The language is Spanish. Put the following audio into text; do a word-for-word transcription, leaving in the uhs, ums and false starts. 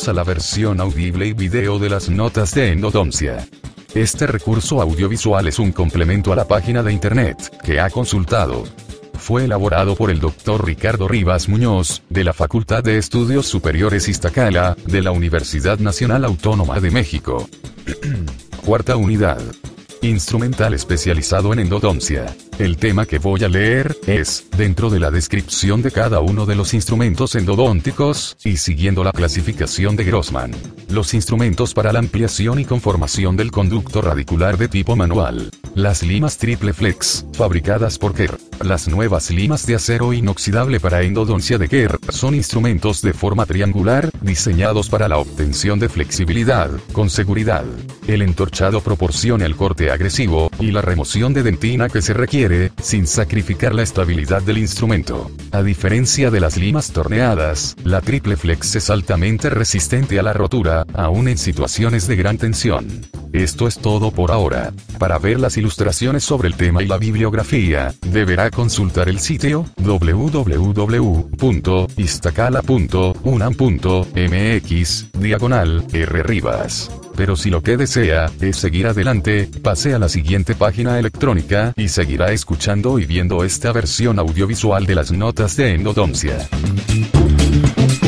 bienvenidos a la versión audible y video de las notas de endodoncia. Este recurso audiovisual es un complemento a la página de internet que ha consultado. Fue elaborado por el doctor Ricardo Rivas Muñoz, de la Facultad de Estudios Superiores Iztacala, de la Universidad Nacional Autónoma de México. Cuarta unidad. Instrumental especializado en endodoncia. El tema que voy a leer es, dentro de la descripción de cada uno de los instrumentos endodónticos, y siguiendo la clasificación de Grossman. Los instrumentos para la ampliación y conformación del conducto radicular de tipo manual. Las limas triple flex, fabricadas por Kerr. Las nuevas limas de acero inoxidable para endodoncia de Kerr son instrumentos de forma triangular, diseñados para la obtención de flexibilidad, con seguridad. El entorchado proporciona el corte agresivo, y la remoción de dentina que se requiere, sin sacrificar la estabilidad del instrumento. A diferencia de las limas torneadas, la triple flex es altamente resistente a la rotura, aún en situaciones de gran tensión. Esto es todo por ahora. Para ver las ilustraciones sobre el tema y la bibliografía, deberá consultar el sitio w w w punto iztacala punto unam punto m x diagonal R Rivas. Pero si lo que desea es seguir adelante, pase a la siguiente página electrónica y seguirá escuchando y viendo esta versión audiovisual de las notas de endodoncia.